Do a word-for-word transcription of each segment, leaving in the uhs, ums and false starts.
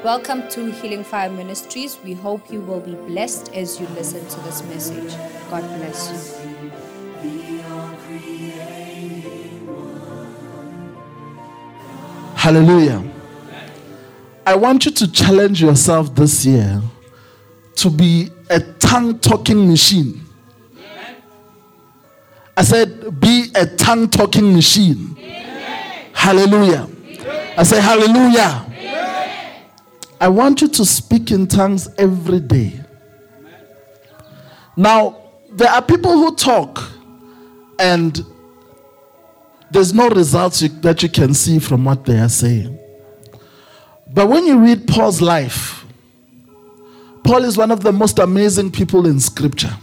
Welcome to Healing Fire Ministries. We hope you will be blessed as you listen to this message. God bless you. Hallelujah. I want you to challenge yourself this year to be a tongue-talking machine. I said, be a tongue-talking machine. Hallelujah. I say, hallelujah. I want you to speak in tongues every day. Now, there are people who talk and there's no results you, that you can see from what they are saying. But when you read Paul's life, Paul is one of the most amazing people in Scripture.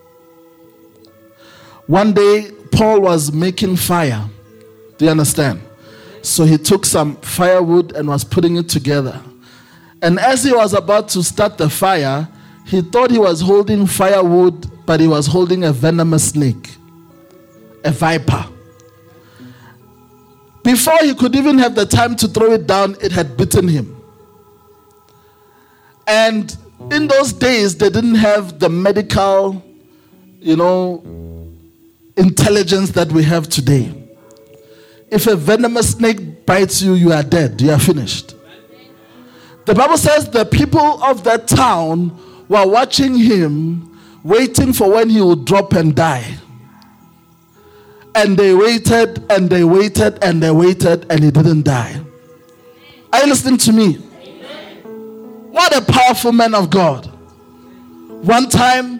One day, Paul was making fire. Do you understand? So he took some firewood and was putting it together. And as he was about to start the fire, he thought he was holding firewood, but he was holding a venomous snake, a viper. Before he could even have the time to throw it down, it had bitten him. And in those days, they didn't have the medical, you know, intelligence that we have today. If a venomous snake bites you, you are dead. You are finished. The Bible says the people of that town were watching him, waiting for when he would drop and die. And they waited, and they waited, and they waited, and he didn't die. Are you listening to me? What a powerful man of God. One time,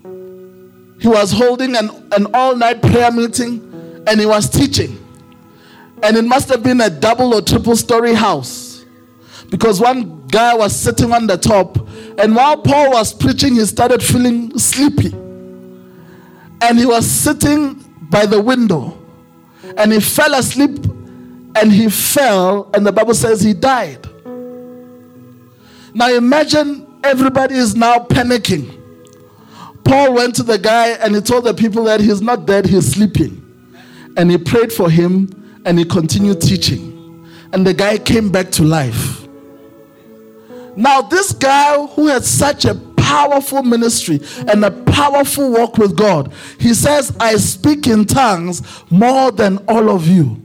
he was holding an, an all-night prayer meeting, and he was teaching. And it must have been a double or triple story house, because one guy was sitting on the top, and while Paul was preaching, he started feeling sleepy. And he was sitting by the window, and he fell asleep, and he fell, and the Bible says he died. Now imagine everybody is now panicking. Paul went to the guy and he told the people that he's not dead, he's sleeping. And he prayed for him and he continued teaching. And the guy came back to life. Now this guy who had such a powerful ministry and a powerful walk with God, he says, I speak in tongues more than all of you.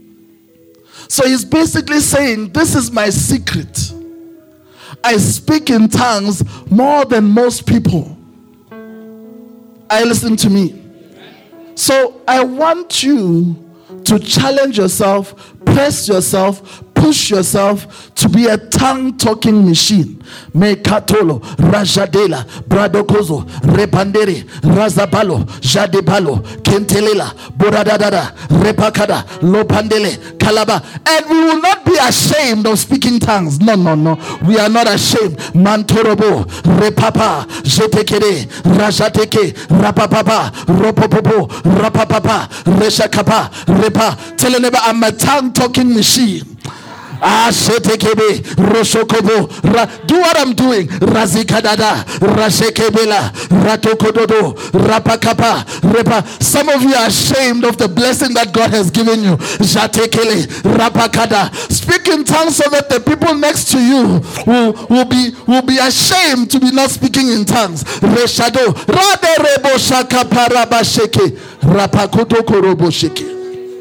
So he's basically saying, this is my secret. I speak in tongues more than most people. Are you listening to me? So I want you to challenge yourself, press yourself, push yourself to be a tongue-talking machine. Mekatolo, Rajadela, Bradokozo, Repandere, Razabalo, Jadebalo, Kentelela, Boradadada, Repakada, Lopandele, Kalaba. And we will not be ashamed of speaking tongues. No, no, no. We are not ashamed. Mantorobo, Repapa, Jetekere, Rajateke, Rapapapa, Ropopopo, Rapapapa, Reshakapa, Repa. Tell your neighbor, I'm a tongue-talking machine. Ah, shetekebe, roshokobo, ra, do what I'm doing. Razikadada, rashekebela, ratokododo, rapakapa, repa. Some of you are ashamed of the blessing that God has given you. Jatekele, rapakada. Speak in tongues so that the people next to you will, will be will be ashamed to be not speaking in tongues. Reshado, raderebo shaka parabasheke, rapakoto korobo sheke.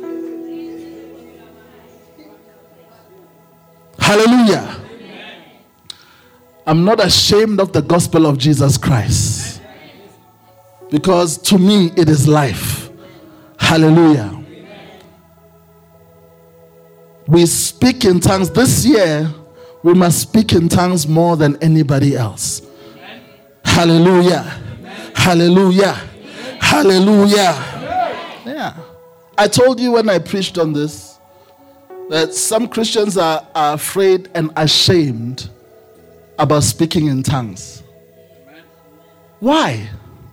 Hallelujah. Amen. I'm not ashamed of the gospel of Jesus Christ, because to me it is life. Hallelujah. Amen. We speak in tongues. This year we must speak in tongues more than anybody else. Amen. Hallelujah. Amen. Hallelujah. Amen. Hallelujah. Amen. Yeah. I told you when I preached on this that some Christians are, are afraid and ashamed about speaking in tongues. Why?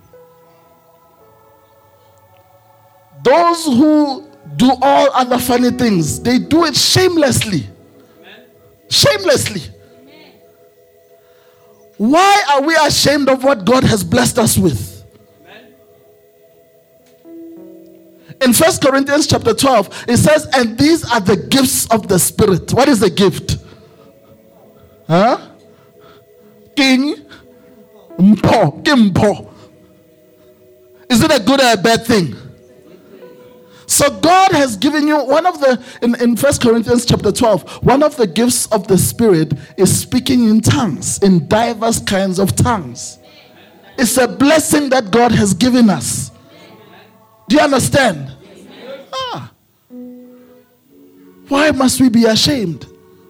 Those who do all other funny things, they do it shamelessly. Shamelessly. Why are we ashamed of what God has blessed us with? In First Corinthians chapter twelve, it says, and these are the gifts of the Spirit. What is a gift? Huh? King? Mpo. Kimpo. Is it a good or a bad thing? So God has given you one of the, in, in First Corinthians chapter twelve, one of the gifts of the Spirit is speaking in tongues, in diverse kinds of tongues. It's a blessing that God has given us. Do you understand? Ah. Why must we be ashamed?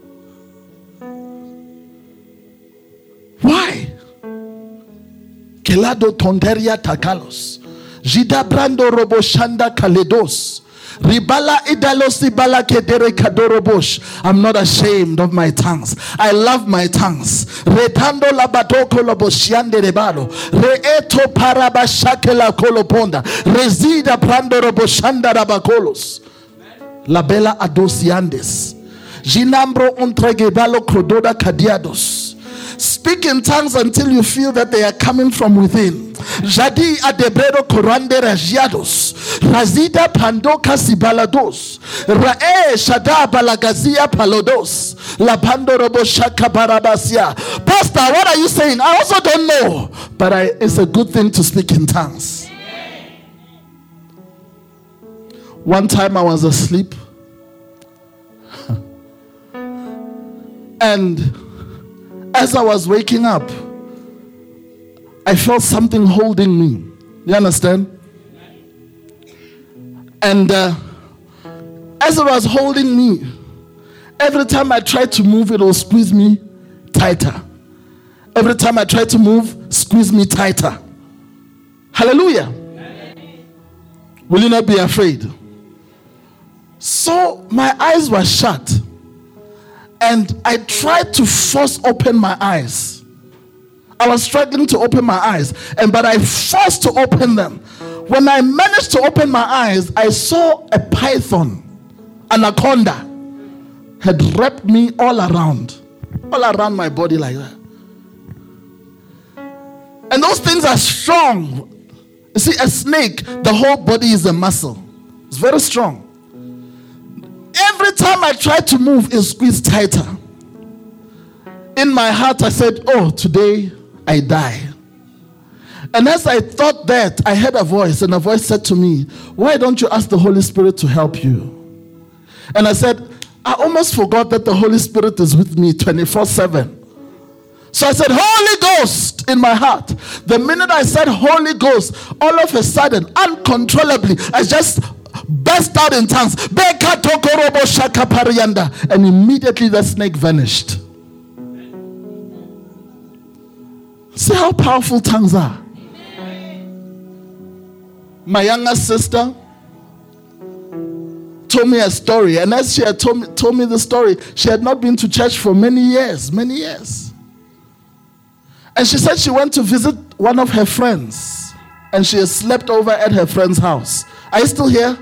Why? Kelado tonteria takalos. Jida brando robo shanda kaledos. Ribala idalosi bala kedere kadorobosh. I'm not ashamed of my tongues. I love my tongues. Retando labatoko loboshiande rebalo. Reeto parabashakela koloponda. Resida brando robo shanda rabakolos. La bella adosiandes. Ginambro ontregebalo krododa kadiados. Speak in tongues until you feel that they are coming from within. Jadi adebredo korande rajiados. Razida pandoka sibalados. Rae shada balagazia palodos. La pando robo shaka barabasia. Pastor, what are you saying? I also don't know. But I, it's a good thing to speak in tongues. One time I was asleep. And as I was waking up, I felt something holding me. You understand? And uh, as it was holding me, every time I tried to move, it will squeeze me tighter. Every time I tried to move, squeeze me tighter. Hallelujah. Will you not be afraid? So my eyes were shut. And I tried to force open my eyes. I was struggling to open my eyes. And but I forced to open them. When I managed to open my eyes, I saw a python, anaconda, had wrapped me all around. All around my body like that. And those things are strong. You see, a snake, the whole body is a muscle. It's very strong. Every time I tried to move, it squeezed tighter. In my heart, I said, oh, today I die. And as I thought that, I heard a voice, and a voice said to me, why don't you ask the Holy Spirit to help you? And I said, I almost forgot that the Holy Spirit is with me twenty-four seven. So I said, Holy Ghost, in my heart. The minute I said Holy Ghost, all of a sudden, uncontrollably, I just burst out in tongues. And immediately the snake vanished. See how powerful tongues are. My younger sister told me a story, and as she had told me, told me the story, she had not been to church for many years, many years. And she said she went to visit one of her friends, and she had slept over at her friend's house. Are you still here?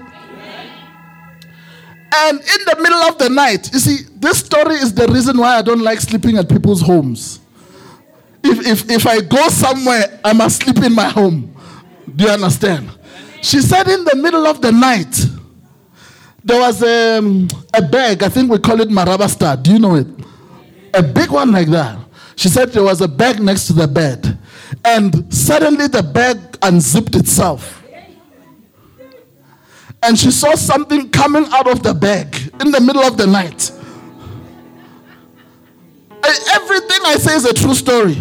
And in the middle of the night, you see, this story is the reason why I don't like sleeping at people's homes. If, if, if I go somewhere, I must sleep in my home. Do you understand? She said in the middle of the night, there was a, a bag, I think we call it Marabastar. Do you know it? A big one like that. She said there was a bag next to the bed. And suddenly the bag unzipped itself. And she saw something coming out of the bag in the middle of the night. And everything I say is a true story.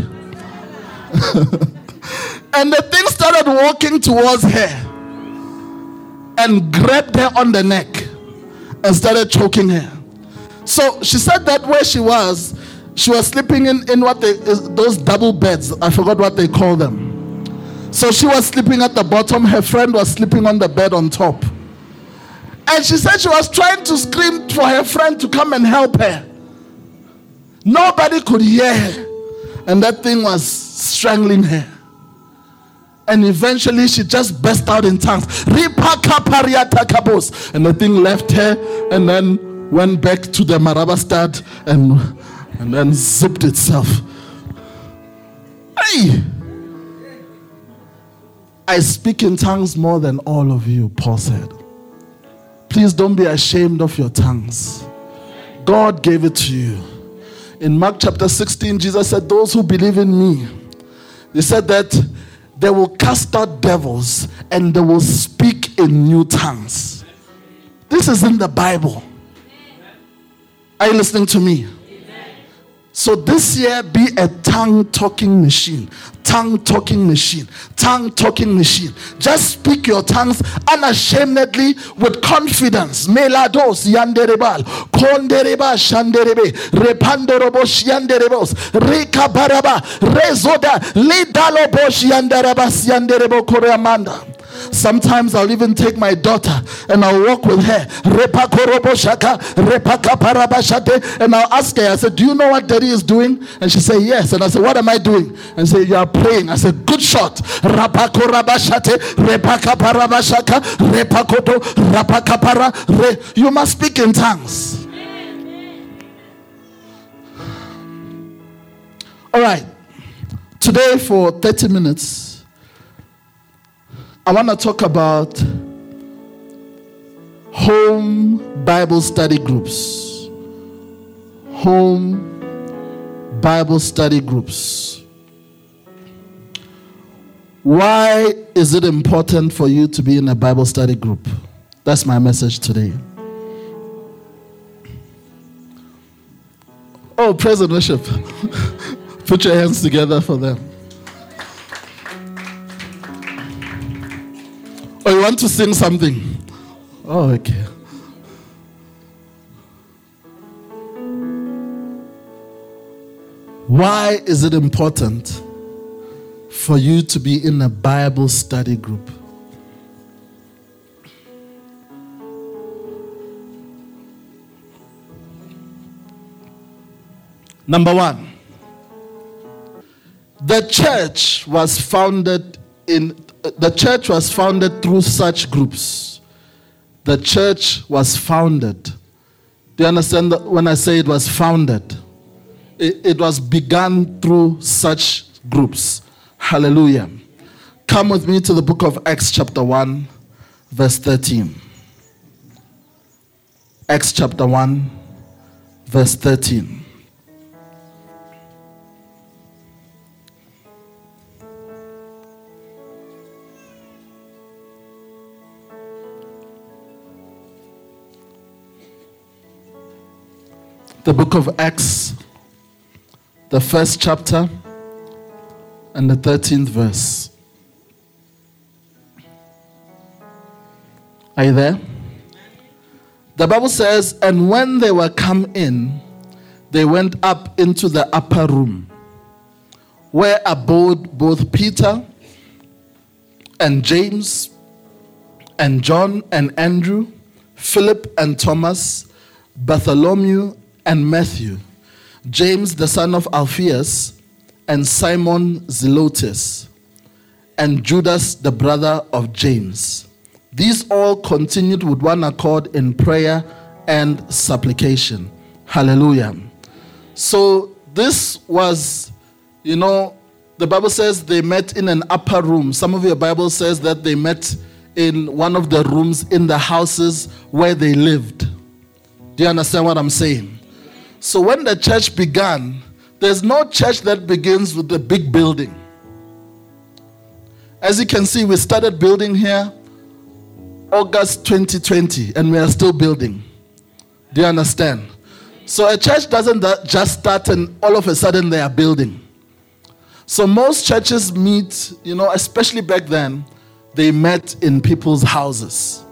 And the thing started walking towards her and grabbed her on the neck and started choking her. So she said that where she was, she was sleeping in, in what they, those double beds. I forgot what they call them. So she was sleeping at the bottom. Her friend was sleeping on the bed on top. And she said she was trying to scream for her friend to come and help her. Nobody could hear her. And that thing was strangling her. And eventually she just burst out in tongues. And the thing left her and then went back to the Marabastad and, and then zipped itself. Hey! I speak in tongues more than all of you, Paul said. Please don't be ashamed of your tongues. God gave it to you. In Mark chapter sixteen, Jesus said, those who believe in me, he said that they will cast out devils and they will speak in new tongues. This is in the Bible. Are you listening to me? So this year, be a tongue-talking machine. Tongue-talking machine. Tongue-talking machine. Just speak your tongues unashamedly with confidence. Melados yanderebal. Kondereba shanderebe. Repandorobos yanderebos. Rekabaraba. Rezoda. Lidalobos yandarabas yanderebo koreamanda. Sometimes I'll even take my daughter and I'll walk with her. And I'll ask her, I said, do you know what daddy is doing? And she said, yes. And I said, what am I doing? And she said, you are praying. I said, good shot. You must speak in tongues. All right. Today for thirty minutes, I want to talk about home Bible study groups. Home Bible study groups. Why is it important for you to be in a Bible study group? That's my message today. Oh, praise and worship. Put your hands together for them. Oh, you want to sing something? Oh, okay. Why is it important for you to be in a Bible study group? Number one, the church was founded in The church was founded through such groups. The church was founded. Do you understand that when I say it was founded? It, it was begun through such groups. Hallelujah. Come with me to the book of Acts chapter one, verse thirteen. Acts chapter one, verse thirteen. The book of Acts, the first chapter, and the thirteenth verse. Are you there? The Bible says, and when they were come in, they went up into the upper room, where abode both Peter and James and John and Andrew, Philip and Thomas, Bartholomew and Matthew, James the son of Alphaeus, and Simon Zelotes, and Judas the brother of James. These all continued with one accord in prayer and supplication. Hallelujah. So this was, you know, the Bible says they met in an upper room. Some of your Bible says that they met in one of the rooms in the houses where they lived. Do you understand what I'm saying? So when the church began, there's no church that begins with a big building. As you can see, we started building here August twenty twenty, and we are still building. Do you understand? So a church doesn't just start and all of a sudden they are building. So most churches meet, you know, especially back then, they met in people's houses.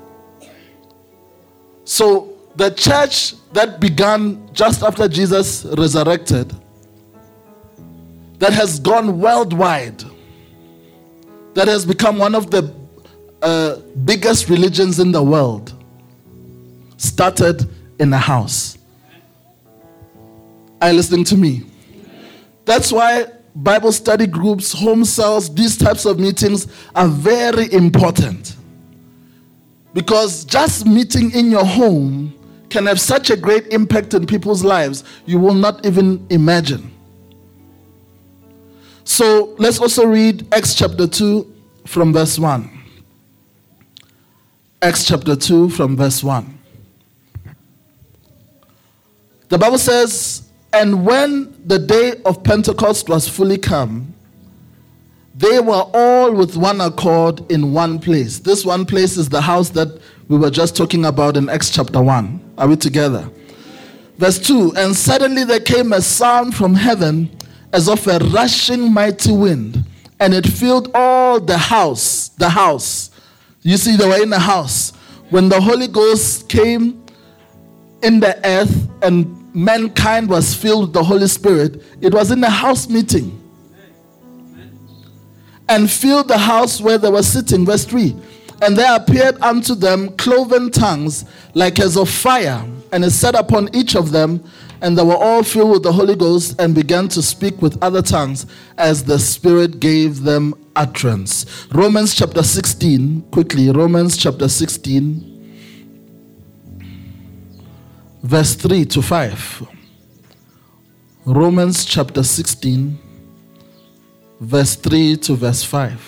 So the church that began just after Jesus resurrected, that has gone worldwide, that has become one of the uh, biggest religions in the world, started in a house. Are you listening to me? That's why Bible study groups, home cells, these types of meetings are very important. Because just meeting in your home can have such a great impact in people's lives, you will not even imagine. So let's also read Acts chapter two from verse one. Acts chapter two from verse one. The Bible says, And when the day of Pentecost was fully come, they were all with one accord in one place. This one place is the house that we were just talking about in Acts chapter one. Are we together? Verse two, and suddenly there came a sound from heaven as of a rushing mighty wind, and it filled all the house, the house. You see, they were in the house. When the Holy Ghost came in the earth and mankind was filled with the Holy Spirit, it was in a house meeting. And filled the house where they were sitting. Verse three, and there appeared unto them cloven tongues like as of fire, and it sat upon each of them, and they were all filled with the Holy Ghost and began to speak with other tongues as the Spirit gave them utterance. Romans chapter sixteen, quickly, Romans chapter sixteen, verse three to five. Romans chapter sixteen, verse three to verse five.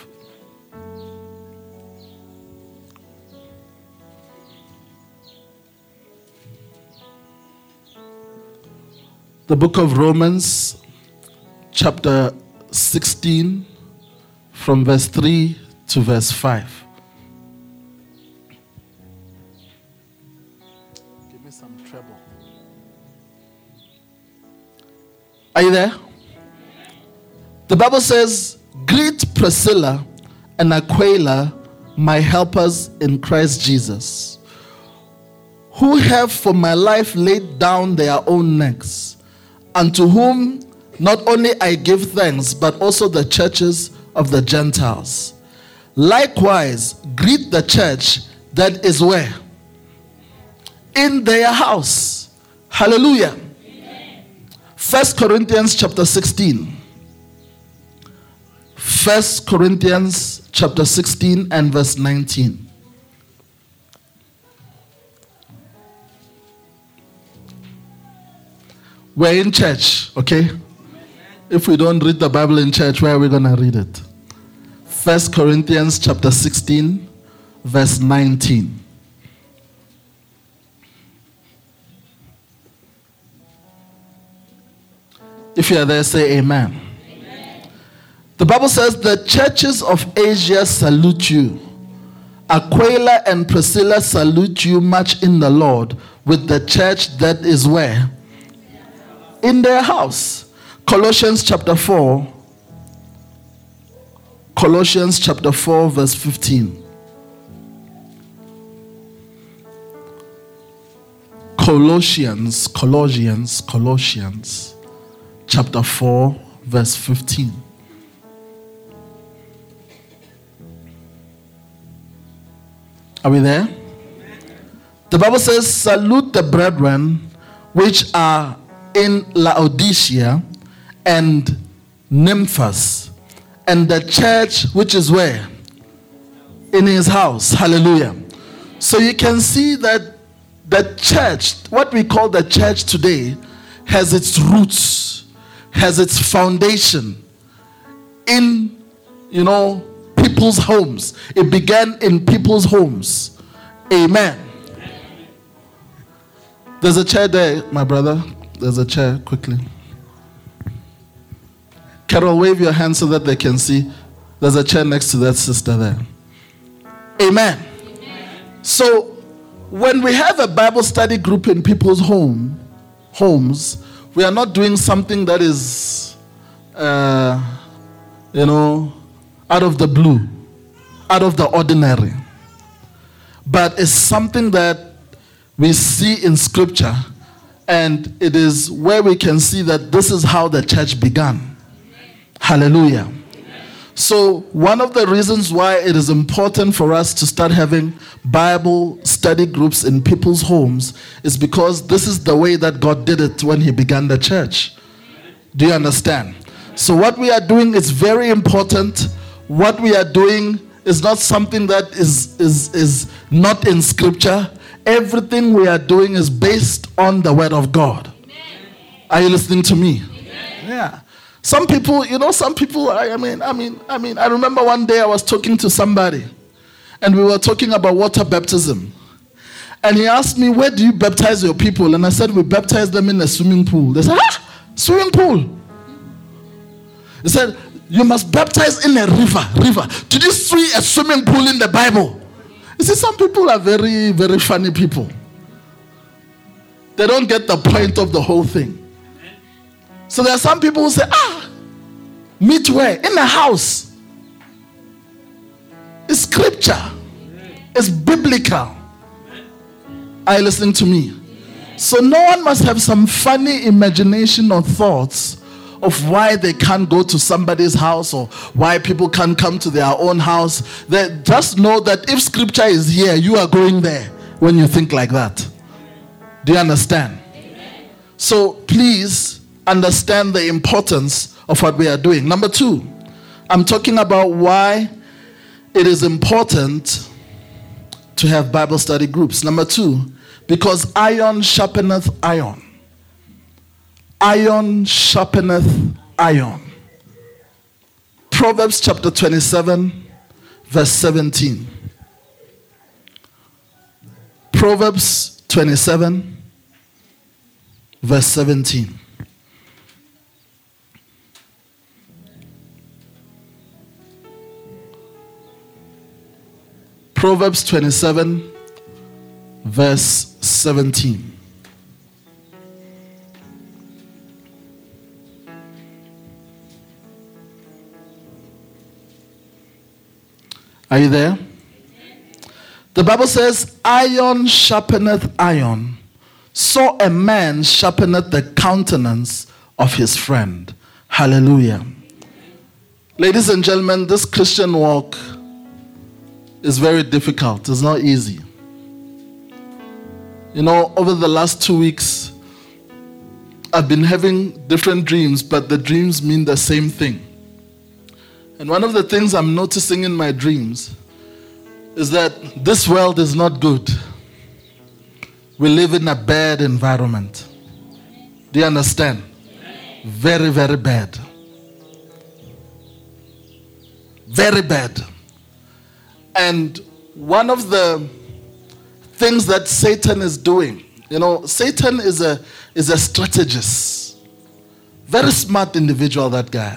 The book of Romans, chapter sixteen, from verse three to verse five. Give me some treble. Are you there? The Bible says, greet Priscilla and Aquila, my helpers in Christ Jesus, who have for my life laid down their own necks, unto whom not only I give thanks, but also the churches of the Gentiles. Likewise, greet the church that is where? In their house. Hallelujah. First Corinthians chapter sixteen. First Corinthians chapter sixteen and verse nineteen. We're in church, okay? If we don't read the Bible in church, where are we going to read it? First Corinthians chapter sixteen, verse nineteen. If you are there, say amen. Amen. The Bible says, the churches of Asia salute you. Aquila and Priscilla salute you much in the Lord, with the church that is where? In their house. Colossians chapter four. Colossians chapter four, verse fifteen. Colossians, Colossians, Colossians chapter four, verse fifteen. Are we there? The Bible says, salute the brethren which are in Laodicea and Nymphas, and the church which is where? In his house. Hallelujah. So you can see that the church, what we call the church today, has its roots, has its foundation in, you know, people's homes. It began in people's homes. Amen. There's a chair there, my brother. There's a chair, quickly. Carol, wave your hand so that they can see. There's a chair next to that sister there. Amen. Amen. So, when we have a Bible study group in people's home, homes, we are not doing something that is, uh, you know, out of the blue, out of the ordinary. But it's something that we see in Scripture. And it is where we can see that this is how the church began. Amen. Hallelujah. Amen. So one of the reasons why it is important for us to start having Bible study groups in people's homes is because this is the way that God did it when he began the church. Do you understand? So what we are doing is very important. What we are doing is not something that is, is, is not in Scripture. Everything we are doing is based on the word of God. Amen. Are you listening to me? Amen. Yeah. Some people, you know, some people, I, I mean, I mean, I mean, I remember one day I was talking to somebody and we were talking about water baptism. And he asked me, where do you baptize your people? And I said, we baptize them in a swimming pool. They said, ah, Swimming pool. He said, you must baptize in a river. River. Did you see a swimming pool in the Bible? You see, some people are very, very funny people. They don't get the point of the whole thing. So there are some people who say, ah, meet where? In a house. It's scripture. It's biblical. Are you listening to me? So no one must have some funny imagination or thoughts of why they can't go to somebody's house or why people can't come to their own house. They just know that if scripture is here, you are going there when you think like that. Do you understand? Amen. So please understand the importance of what we are doing. Number two, I'm talking about why it is important to have Bible study groups. Number two, because iron sharpeneth iron. Iron sharpeneth iron. Proverbs chapter twenty-seven, verse seventeen. Proverbs twenty-seven, verse seventeen. Proverbs twenty-seven, verse seventeen. Are you there? The Bible says, iron sharpeneth iron, so a man sharpeneth the countenance of his friend. Hallelujah. Ladies and gentlemen, this Christian walk is very difficult. It's not easy. You know, over the last two weeks, I've been having different dreams, but the dreams mean the same thing. And one of the things I'm noticing in my dreams is that this world is not good. We live in a bad environment. Do you understand? Very, very bad. Very bad. And one of the things that Satan is doing, you know, Satan is a is a strategist. Very smart individual, that guy.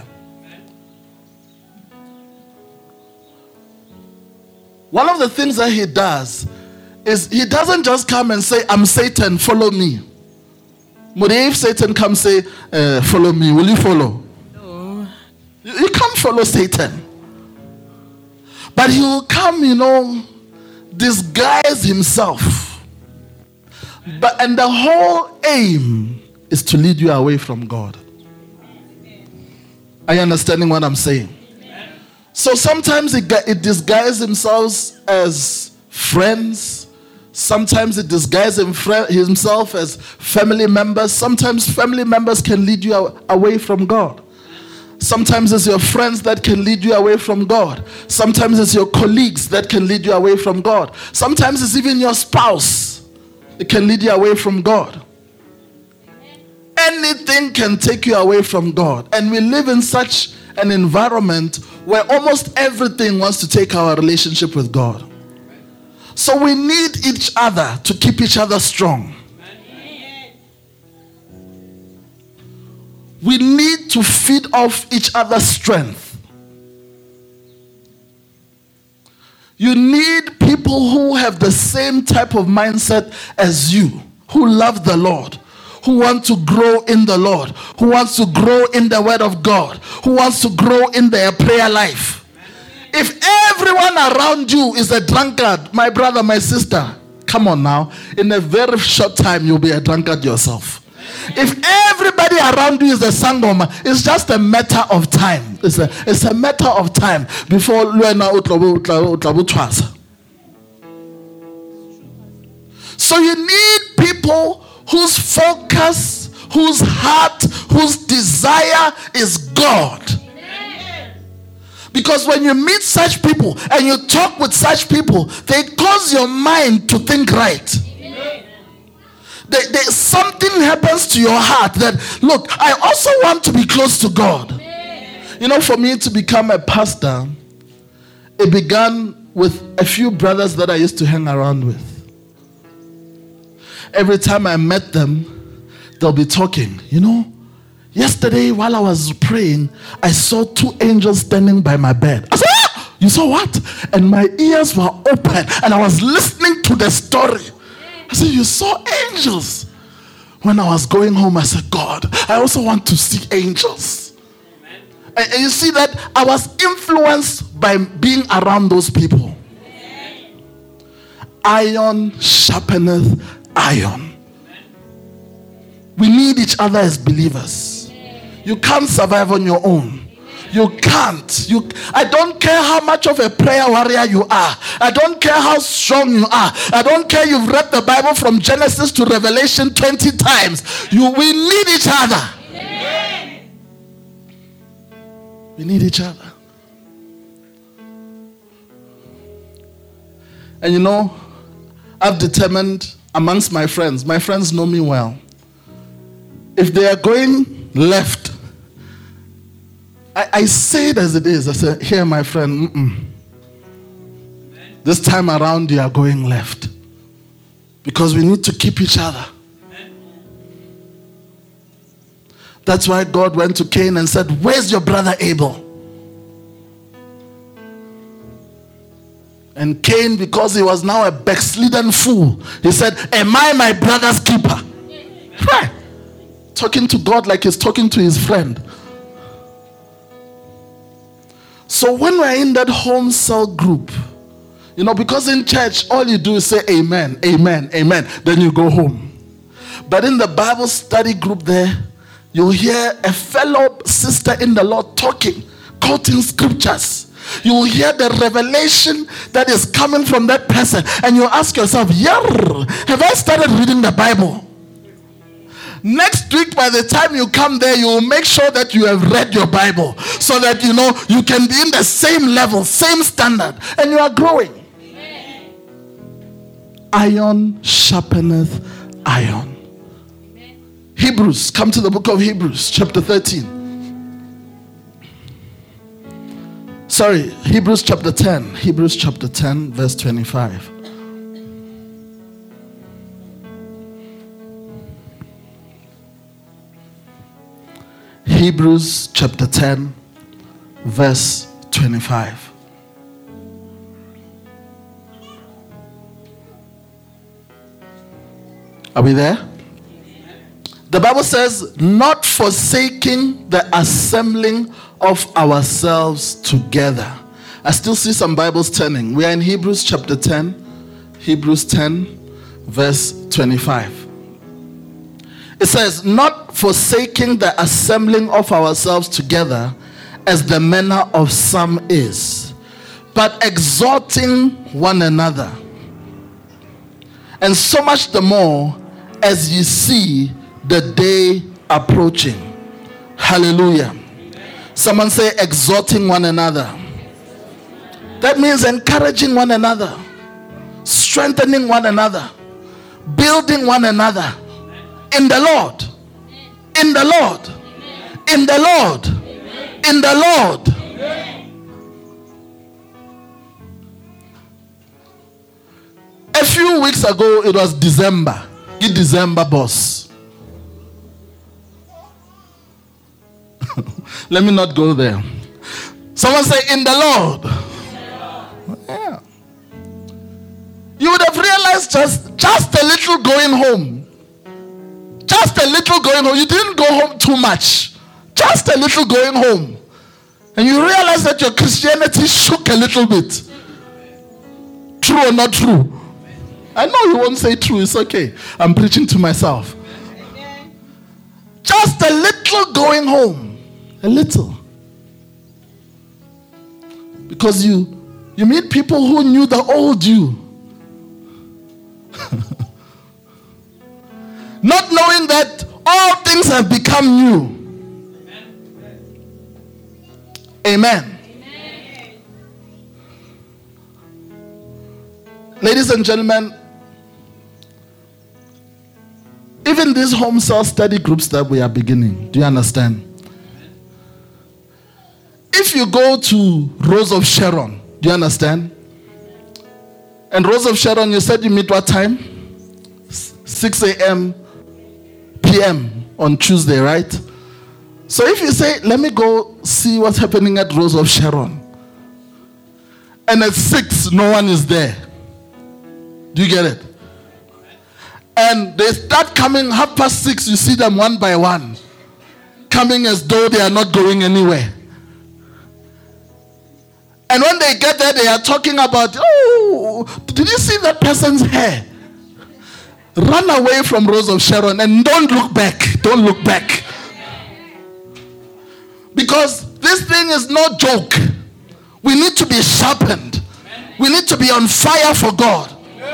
One of the things that he does is he doesn't just come and say, I'm Satan, follow me. But if Satan comes and say, uh, follow me, will you follow? No. You, you can't follow Satan. But he will come, you know, disguise himself. But and the whole aim is to lead you away from God. Are you understanding what I'm saying? So sometimes it, it disguises himself as friends. Sometimes it disguises himself as family members. Sometimes family members can lead you away from God. Sometimes it's your friends that can lead you away from God. Sometimes it's your colleagues that can lead you away from God. Sometimes it's even your spouse. It can lead you away from God. Anything can take you away from God. And we live in such an environment where almost everything wants to take our relationship with God. So we need each other to keep each other strong. We need to feed off each other's strength. You need people who have the same type of mindset as you, who love the Lord, who want to grow in the Lord, who wants to grow in the Word of God, who wants to grow in their prayer life. If everyone around you is a drunkard, my brother, my sister, come on now, in a very short time you'll be a drunkard yourself. If everybody around you is a sangoma, it's just a matter of time. It's a, it's a matter of time before Luena Utlabu. So you need people whose focus, whose heart, whose desire is God. Because when you meet such people and you talk with such people, they cause your mind to think right. They, they, something happens to your heart that, look, I also want to be close to God. You know, for me to become a pastor, it began with a few brothers that I used to hang around with. Every time I met them, they'll be talking, you know, Yesterday, while I was praying, I saw two angels standing by my bed. I said, ah! You saw what? And my ears were open and I was listening to the story. I said, you saw angels. When I was going home, I said, God, I also want to see angels. And, and you see that I was influenced by being around those people. Amen. Iron sharpeneth iron. Amen. We need each other as believers. Amen. You can't survive on your own. You can't. You, I don't care how much of a prayer warrior you are. I don't care how strong you are. I don't care you've read the Bible from Genesis to Revelation twenty times. You, we need each other. Amen. We need each other. And you know, I've determined amongst my friends, my friends know me well. If they are going left, I, I say it as it is. I say, here, my friend, mm-mm. This time around you are going left. Because we need to keep each other. That's why God went to Cain and said, where's your brother Abel? And Cain, because he was now a backslidden fool, he said, am I my brother's keeper? Right. Talking to God like he's talking to his friend. So when we're in that home cell group, you know, because in church, all you do is say amen, amen, amen. Then you go home. But in the Bible study group there, you'll hear a fellow sister in the Lord talking, quoting scriptures. You will hear the revelation that is coming from that person. And you ask yourself, yeah, have I started reading the Bible? Next week, by the time you come there, you will make sure that you have read your Bible. So that, you know, you can be in the same level, same standard. And you are growing. Amen. Iron sharpeneth iron. Amen. Hebrews, come to the book of Hebrews, chapter thirteen. Sorry, Hebrews chapter ten. Hebrews chapter ten, verse twenty-five. Hebrews chapter ten, verse twenty-five. Are we there? The Bible says, not forsaking the assembling of ourselves together. I still see some Bibles turning. We are in Hebrews chapter ten. Hebrews ten, verse twenty-five. It says, not forsaking the assembling of ourselves together as the manner of some is, but exhorting one another. And so much the more as ye see the day approaching. Hallelujah. Someone say, exhorting one another. That means encouraging one another, strengthening one another, building one another in the Lord, in the Lord, in the Lord, in the Lord. A few weeks ago, it was December. Get December, boss. Let me not go there. Someone say, in the Lord. Yeah. You would have realized just, just a little going home. Just a little going home. You didn't go home too much. Just a little going home. And you realize that your Christianity shook a little bit. True or not true? I know you won't say true. It's okay. I'm preaching to myself. Just a little going home. A little. Because you you meet people who knew the old you. Not knowing that all things have become new. Amen. Amen. Ladies and gentlemen, even these home cell study groups that we are beginning, do you understand? If you go to Rose of Sharon, do you understand? And Rose of Sharon, you said you meet what time? six a.m. p m on Tuesday, right? So if you say, let me go see what's happening at Rose of Sharon, and at six, no one is there. Do you get it? And they start coming half past six, you see them one by one, coming as though they are not going anywhere. And when they get there, they are talking about, oh, did you see that person's hair? Run away from Rose of Sharon and don't look back. Don't look back. Because this thing is no joke. We need to be sharpened. We need to be on fire for God.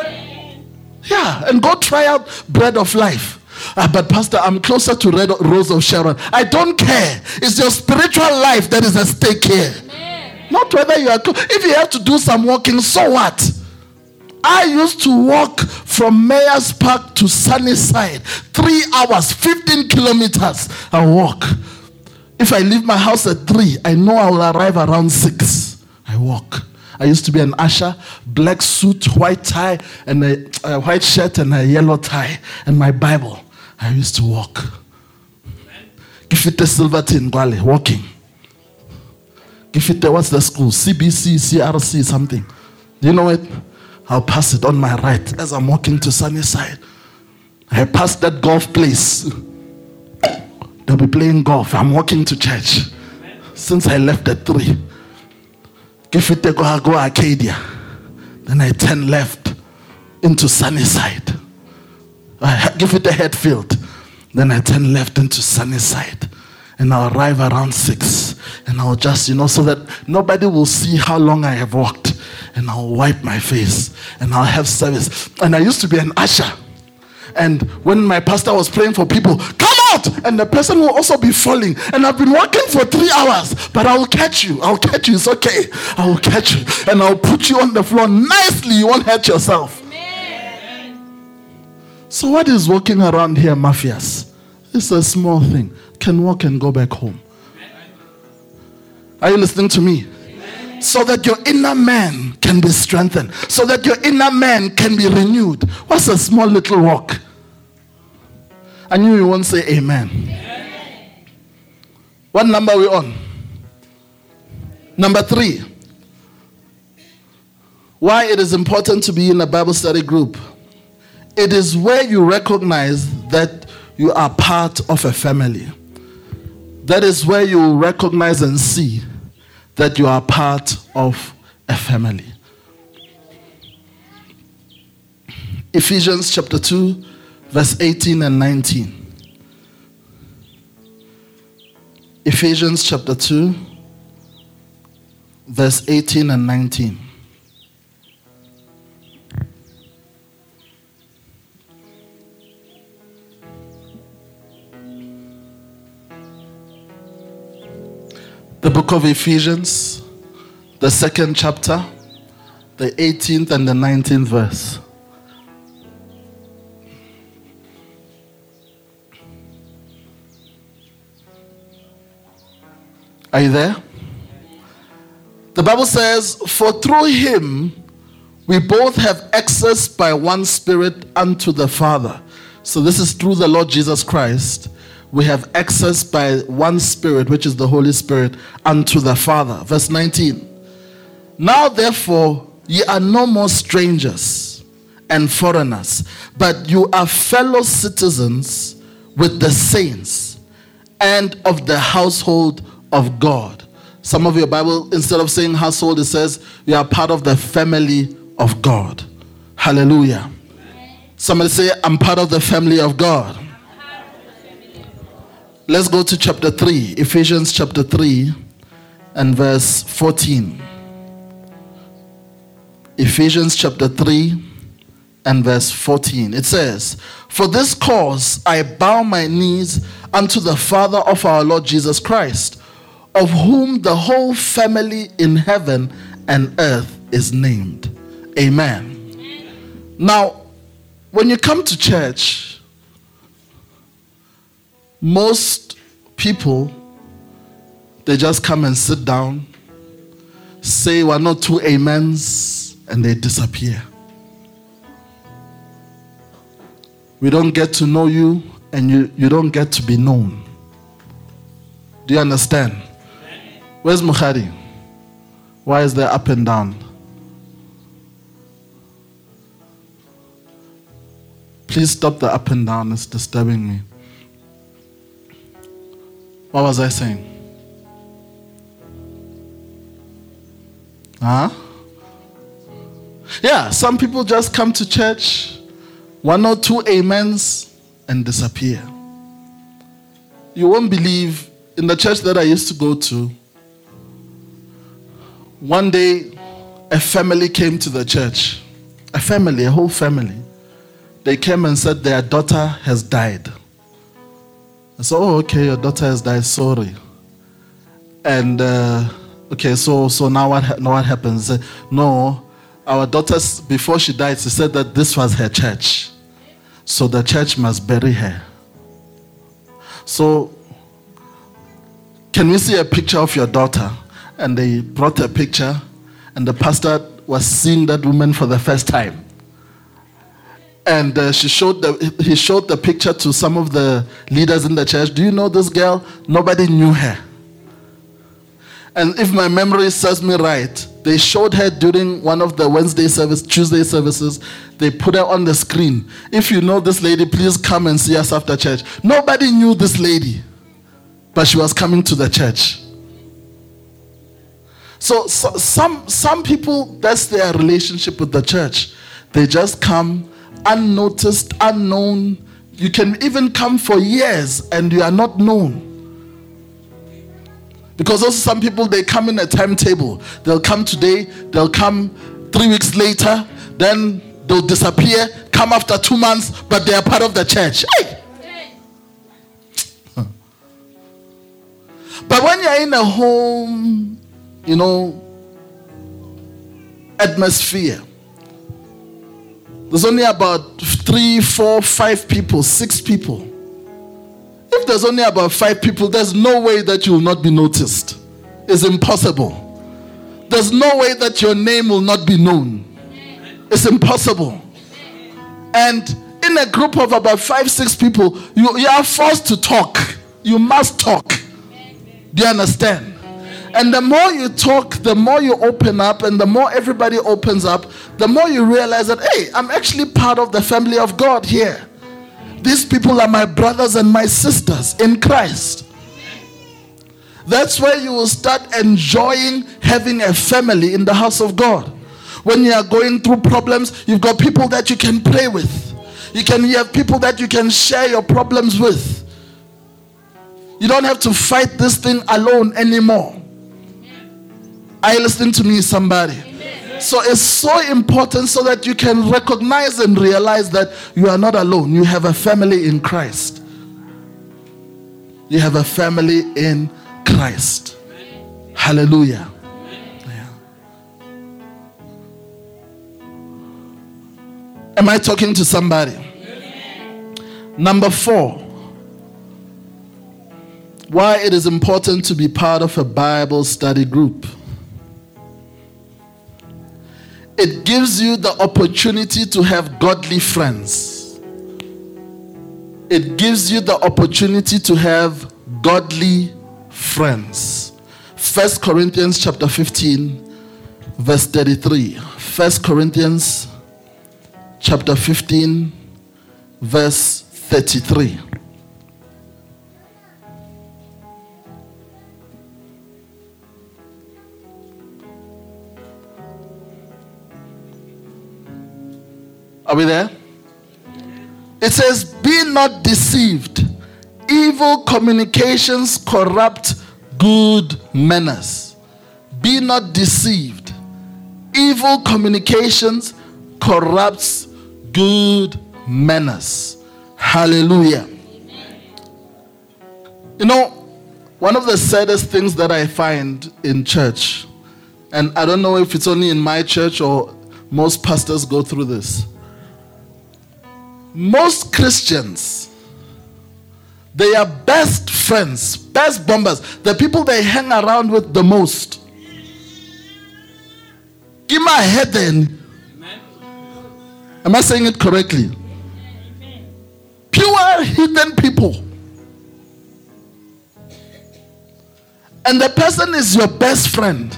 Yeah, and go try out Bread of Life. Uh, but Pastor, I'm closer to Red Rose of Sharon. I don't care. It's your spiritual life that is at stake here. Amen. Not whether you are... If you have to do some walking, so what? I used to walk from Mayor's Park to Sunnyside. Three hours, fifteen kilometers. I walk. If I leave my house at three, I know I will arrive around six. I walk. I used to be an usher, black suit, white tie, and a, a white shirt and a yellow tie, and my Bible. I used to walk. Give it a Silverton, Gwale, walking. Give it a, what's the school? C B C, C R C, something. Do you know it? I'll pass it on my right as I'm walking to Sunnyside. I pass that golf place. They'll be playing golf. I'm walking to church. Since I left at three. Give it a go, go Arcadia. Then I turn left into Sunnyside. I give it a Headfield. Then I turn left into Sunnyside. And I'll arrive around six. And I'll just, you know, so that nobody will see how long I have walked. And I'll wipe my face. And I'll have service. And I used to be an usher. And when my pastor was praying for people, come out! And the person will also be falling. And I've been walking for three hours. But I will catch you. I'll catch you. It's okay. I will catch you. And I'll put you on the floor nicely. You won't hurt yourself. Amen. So what is walking around here, mafias? It's a small thing. Can walk and go back home. Are you listening to me? Amen. So that your inner man can be strengthened. So that your inner man can be renewed. What's a small little walk? I knew you won't say amen. Amen. What number are we on? Number three. Why it is important to be in a Bible study group. It is where you recognize that you are part of a family. That is where you recognize and see that you are part of a family. Ephesians chapter two, verse eighteen and nineteen. Ephesians chapter two, verse eighteen and nineteen. The book of Ephesians, the second chapter, the eighteenth and the nineteenth verse. Are you there? The Bible says, for through him we both have access by one Spirit unto the Father. So this is through the Lord Jesus Christ. We have access by one Spirit, which is the Holy Spirit, unto the Father. Verse nineteen. Now therefore ye are no more strangers and foreigners, but you are fellow citizens with the saints and of the household of God. Some of your Bible, instead of saying household, it says you are part of the family of God. Hallelujah. Somebody say, I'm part of the family of God. Let's go to chapter three, Ephesians chapter three and verse fourteen. Ephesians chapter three and verse fourteen. It says, for this cause I bow my knees unto the Father of our Lord Jesus Christ, of whom the whole family in heaven and earth is named. Amen. Amen. Now, when you come to church, most people, they just come and sit down, say one or two amens, and they disappear. We don't get to know you, and you, you don't get to be known. Do you understand? Where's Mukhari? Why is there up and down? Please stop the up and down. It's disturbing me. What was I saying? Huh? Yeah, some people just come to church, one or two amens, and disappear. You won't believe, in the church that I used to go to, one day a family came to the church. A family, a whole family. They came and said their daughter has died. I said, oh, okay, your daughter has died, sorry. And, uh, okay, so so now what, ha- now what happens? Uh, no, our daughter, before she died, she said that this was her church. So the church must bury her. So, can we see a picture of your daughter? And they brought a picture, and the pastor was seeing that woman for the first time. And uh, she showed the, he showed the picture to some of the leaders in the church. Do you know this girl? Nobody knew her. And if my memory serves me right, they showed her during one of the Wednesday service, Tuesday services. They put her on the screen. If you know this lady, please come and see us after church. Nobody knew this lady, but she was coming to the church. So, so some, some people, that's their relationship with the church. They just come unnoticed, unknown. You can even come for years and you are not known. Because also some people, they come in a timetable. They'll come today, they'll come three weeks later, then they'll disappear, come after two months, but they are part of the church. Hey! But when you're in a home, you know, atmosphere, there's only about three, four, five people, six people. If there's only about five people, there's no way that you will not be noticed. It's impossible. There's no way that your name will not be known. It's impossible. And in a group of about five, six people, you, you are forced to talk. You must talk. Do you understand? And the more you talk, the more you open up, and the more everybody opens up, the more you realize that, hey, I'm actually part of the family of God here. These people are my brothers and my sisters in Christ. That's where you will start enjoying having a family in the house of God. When you are going through problems, you've got people that you can pray with. You can you have people that you can share your problems with. You don't have to fight this thing alone anymore. Are you listening to me, somebody? Amen. So it's so important so that you can recognize and realize that you are not alone. You have a family in Christ. You have a family in Christ. Amen. Hallelujah. Amen. Yeah. Am I talking to somebody? Amen. Number four. Why it is important to be part of a Bible study group. It gives you the opportunity to have godly friends. It gives you the opportunity to have godly friends. First Corinthians chapter fifteen, verse thirty-three. First Corinthians chapter fifteen, verse thirty-three. Are we there? It says, be not deceived. Evil communications corrupt good manners. Be not deceived. Evil communications corrupts good manners. Hallelujah. You know, one of the saddest things that I find in church, and I don't know if it's only in my church or most pastors go through this. Most Christians, they are best friends, best bombers, the people they hang around with the most. Give my head then. Am I saying it correctly? Pure hidden people. and the person is your best friend,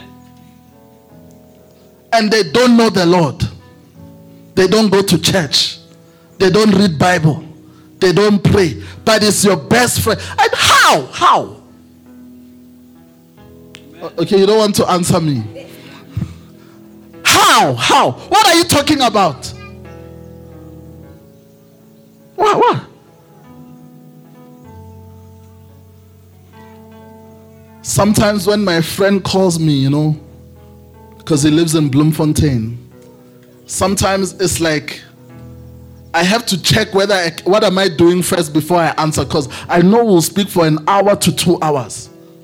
and they don't know the Lord, they don't go to church, they don't read Bible, they don't pray, but it's your best friend. And how? How? Okay, you don't want to answer me. How? How? What are you talking about? What? What? Sometimes when my friend calls me, you know, because he lives in Bloemfontein, sometimes it's like I have to check whether I, what am I doing first before I answer, because I know we'll speak for an hour to two hours.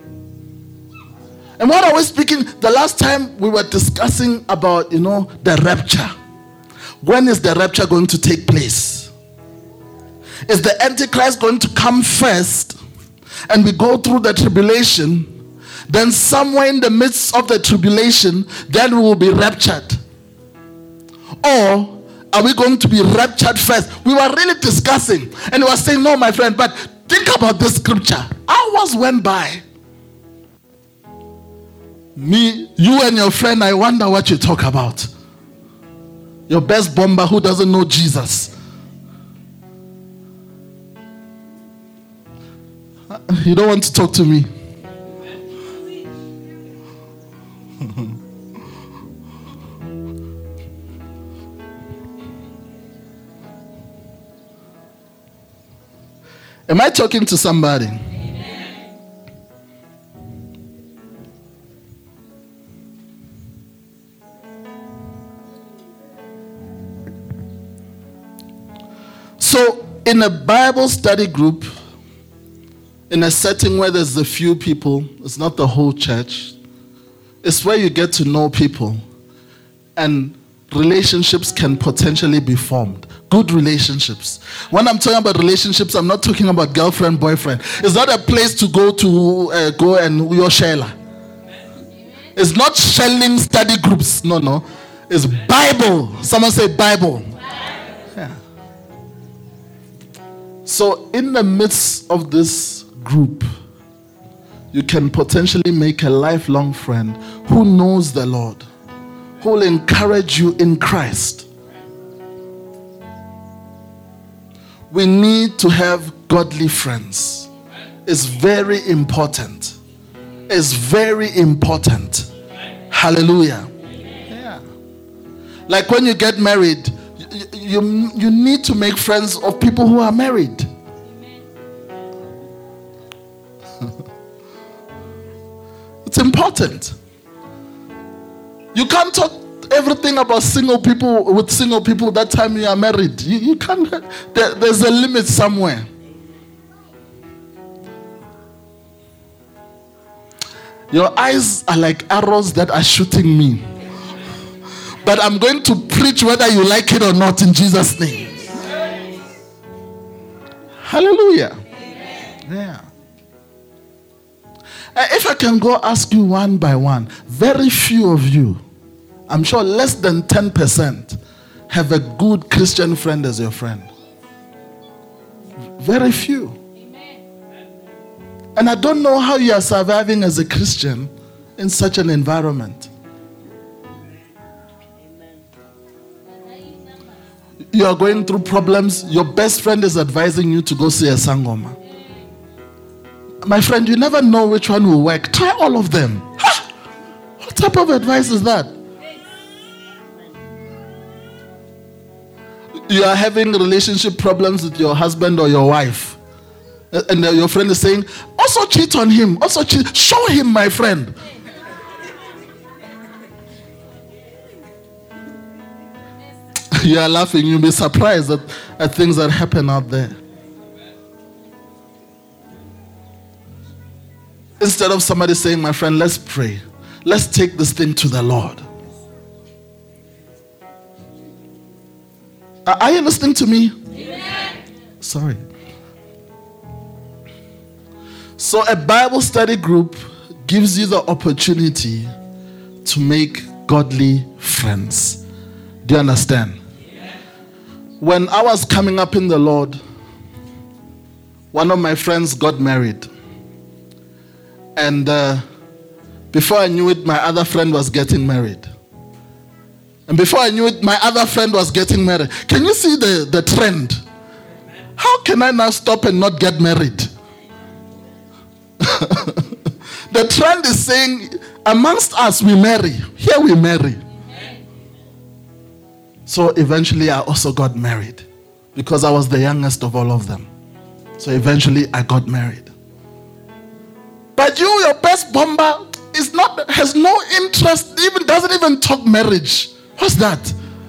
And what are we speaking? The last time we were discussing about, you know, the rapture. When is the rapture going to take place? Is the Antichrist going to come first and we go through the tribulation? Then somewhere in the midst of the tribulation, then we will be raptured. Or are we going to be raptured first? We were really discussing. And he was saying, no, my friend, but think about this scripture. Hours went by. Me, you and your friend, I wonder what you talk about. Your best bomber who doesn't know Jesus. You don't want to talk to me. Am I talking to somebody? So, in a Bible study group, in a setting where there's a few people, it's not the whole church, it's where you get to know people and relationships can potentially be formed. Good relationships. When I'm talking about relationships, I'm not talking about girlfriend, boyfriend. It's not a place to go to uh, go and your shella. It's not shelling study groups. No, no. It's Bible. Someone say Bible. Yeah. So in the midst of this group, you can potentially make a lifelong friend who knows the Lord, who will encourage you in Christ. We need to have godly friends. It's very important. It's very important. Hallelujah. Yeah. Like when you get married, you, you, you need to make friends of people who are married. It's important. You can't talk everything about single people with single people that time you are married. You, you can't. There, there's a limit somewhere. Your eyes are like arrows that are shooting me. But I'm going to preach whether you like it or not in Jesus' name. Hallelujah. Yeah. Uh, if I can go ask you one by one, very few of you, I'm sure less than ten percent, have a good Christian friend as your friend. Very few. And I don't know how you are surviving as a Christian in such an environment. You are going through problems. Your best friend is advising you to go see a sangoma. My friend, you never know which one will work. Try all of them. Ha! What type of advice is that? You are having relationship problems with your husband or your wife. And your friend is saying, also cheat on him. Also cheat. Show him, my friend. You are laughing. You'll be surprised at, at things that happen out there. Instead of somebody saying, my friend, let's pray. Let's take this thing to the Lord. Are you listening to me? Amen. Sorry. So a Bible study group gives you the opportunity to make godly friends. Do you understand? When I was coming up in the Lord, one of my friends got married. And uh, before I knew it, my other friend was getting married. And before I knew it, my other friend was getting married. Can you see the, the trend? How can I now stop and not get married? The trend is saying, amongst us we marry. Here we marry. So eventually I also got married because I was the youngest of all of them. So eventually I got married. But you, your best bomber, is not, has no interest, even doesn't even talk marriage. What's that?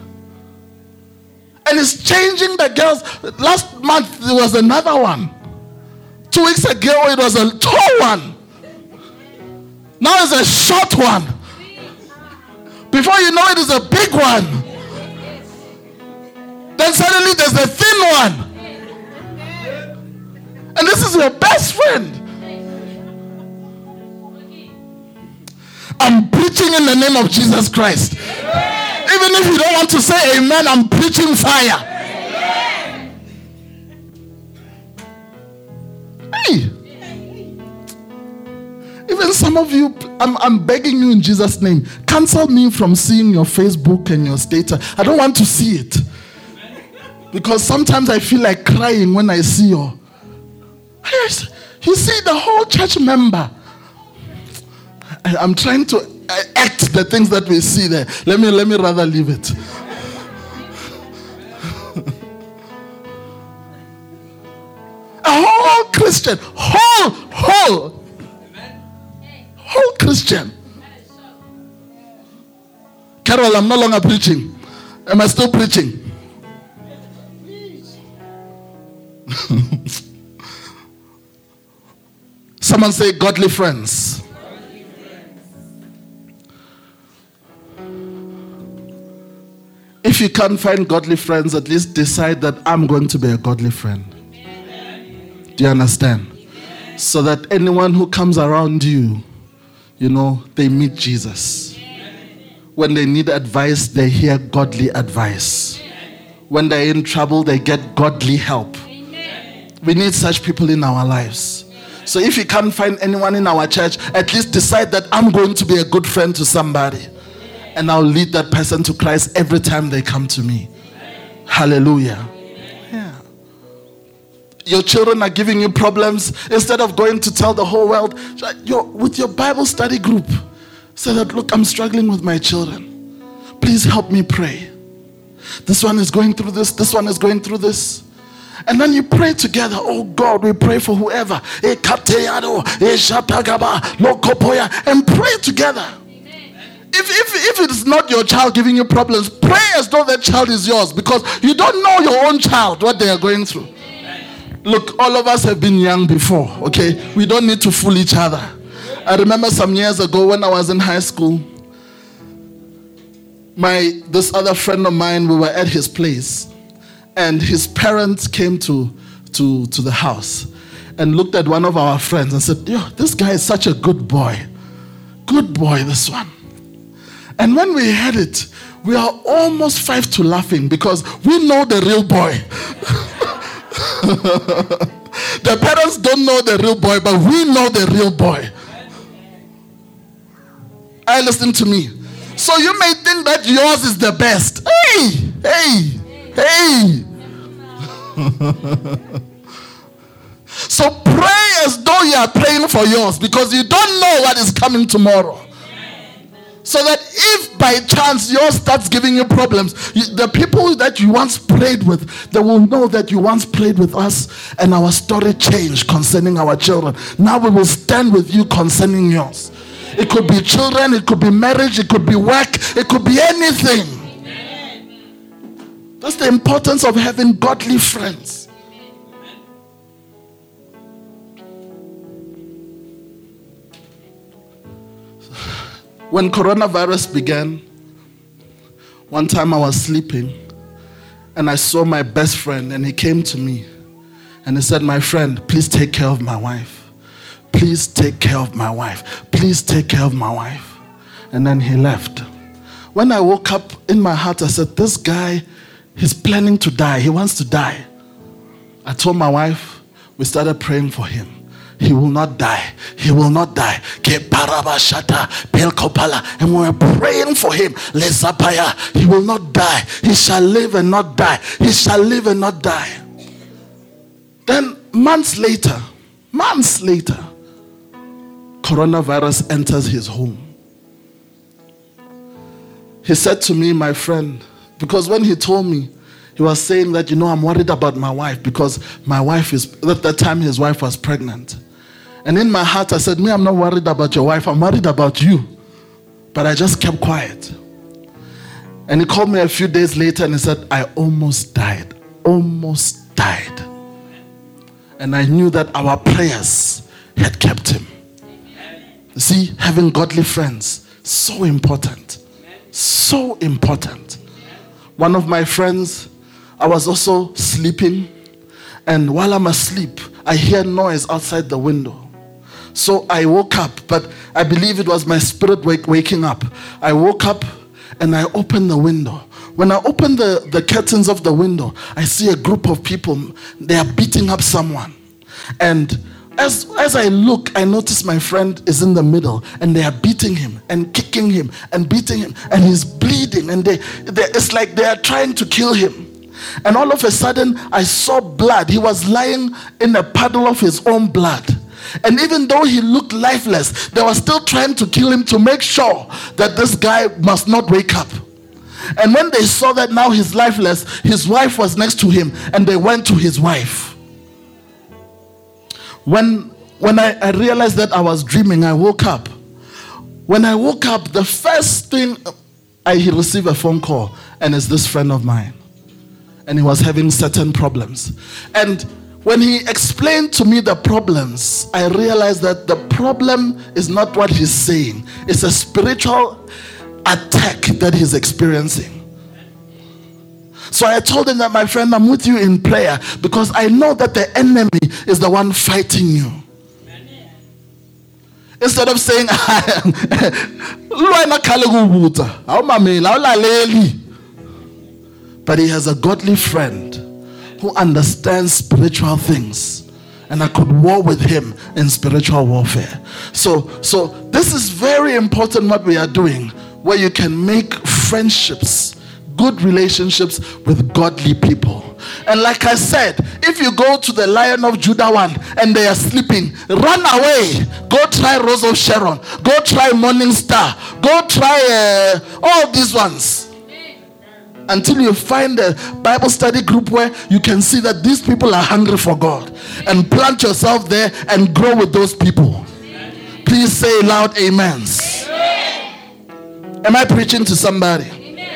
And it's changing the girls. Last month there was another one. Two weeks ago it was a tall one. Now it's a short one. Before you know it, it's a big one. Then suddenly there's a thin one. And this is your best friend. I'm preaching in the name of Jesus Christ. Even if you don't want to say amen, I'm preaching fire. Hey. Even some of you, I'm, I'm begging you in Jesus' name, cancel me from seeing your Facebook and your status. I don't want to see it. Because sometimes I feel like crying when I see your... Yes, you see the whole church member. I, I'm trying to act the things that we see there. Let me, let me rather leave it. A whole Christian, whole, whole, whole Christian. Carol, I'm no longer preaching. Am I still preaching? Someone say godly friends. Godly friends. If you can't find godly friends, at least decide that I'm going to be a godly friend. Amen. Do you understand? Amen. So that anyone who comes around you, you know, they meet Jesus. Amen. When they need advice, they hear godly advice. Amen. When they're in trouble, they get godly help. Amen. We need such people in our lives. So if you can't find anyone in our church, at least decide that I'm going to be a good friend to somebody. And I'll lead that person to Christ every time they come to me. Amen. Hallelujah. Amen. Yeah. Your children are giving you problems. Instead of going to tell the whole world, you're with your Bible study group, say that, look, I'm struggling with my children. Please help me pray. This one is going through this. This one is going through this. And then you pray together. Oh God, we pray for whoever. And pray together. If, if, if it's not your child giving you problems, pray as though that child is yours, because you don't know your own child, what they are going through. Look, all of us have been young before, okay? We don't need to fool each other. I remember some years ago when I was in high school, my this other friend of mine, we were at his place. And his parents came to, to, to the house and looked at one of our friends and said, yo, this guy is such a good boy. Good boy, this one. And when we heard it, we are almost five to laughing because we know the real boy. The parents don't know the real boy, but we know the real boy. I listen to me. So you may think that yours is the best. Hey, hey. Hey! So pray as though you are praying for yours, because you don't know what is coming tomorrow. So that if by chance yours starts giving you problems, you, the people that you once prayed with, they will know that you once prayed with us and our story changed concerning our children. Now we will stand with you concerning yours. It could be children, it could be marriage, it could be work, it could be anything. That's the importance of having godly friends. When coronavirus began, one time I was sleeping and I saw my best friend, and he came to me and he said, my friend, please take care of my wife. Please take care of my wife. Please take care of my wife. And then he left. When I woke up in my heart, I said, this guy, he's planning to die. He wants to die. I told my wife, we started praying for him. He will not die. He will not die. And we were praying for him. He will not die. He shall live and not die. He shall live and not die. Then months later, months later, coronavirus enters his home. He said to me, my friend, because when he told me, he was saying that, you know, I'm worried about my wife because my wife is, at that time his wife was pregnant. And in my heart I said, me, I'm not worried about your wife, I'm worried about you. But I just kept quiet. And he called me a few days later and he said, I almost died, almost died. And I knew that our prayers had kept him. You see, having godly friends, so important, so important. One of my friends, I was also sleeping, and while I'm asleep, I hear noise outside the window. So I woke up, but I believe it was my spirit wake, waking up. I woke up and I opened the window. When I opened the, the curtains of the window, I see a group of people. They are beating up someone. And as, as I look, I notice my friend is in the middle, and they are beating him and kicking him and beating him, and he's bleeding, and they, they it's like they are trying to kill him. And all of a sudden, I saw blood. He was lying in a puddle of his own blood. And even though he looked lifeless, they were still trying to kill him to make sure that this guy must not wake up. And when they saw that now he's lifeless, his wife was next to him, and they went to his wife. When, when I, I realized that I was dreaming, I woke up. When I woke up, the first thing, I received a phone call, and it's this friend of mine. And he was having certain problems. And when he explained to me the problems, I realized that the problem is not what he's saying. It's a spiritual attack that he's experiencing. So I told him that, my friend, I'm with you in prayer because I know that the enemy is the one fighting you. Instead of saying, but he has a godly friend who understands spiritual things, and I could war with him in spiritual warfare. So, so this is very important what we are doing, where you can make friendships, good relationships with godly people. And like I said, if you go to the Lion of Judah one and they are sleeping, run away. Go try Rose of Sharon. Go try Morning Star. Go try uh, all these ones. Until you find a Bible study group where you can see that these people are hungry for God. And plant yourself there and grow with those people. Please say loud amens. Amen. Am I preaching to somebody?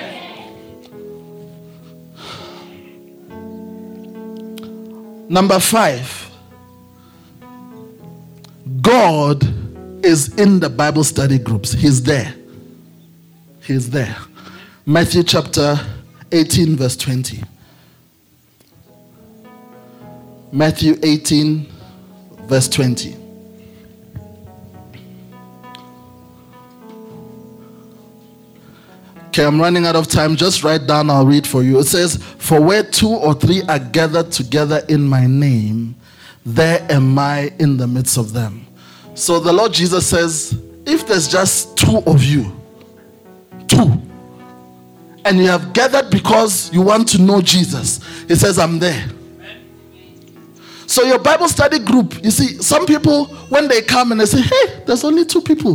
Number five, God is in the Bible study groups. He's there. He's there. Matthew chapter eighteen, verse twenty. Matthew eighteen, verse twenty. Okay, I'm running out of time. Just write down, I'll read for you. It says, for where two or three are gathered together in my name, there am I in the midst of them. So the Lord Jesus says, if there's just two of you, two, and you have gathered because you want to know Jesus, he says, I'm there. So your Bible study group, you see, some people, when they come and they say, hey, there's only two people.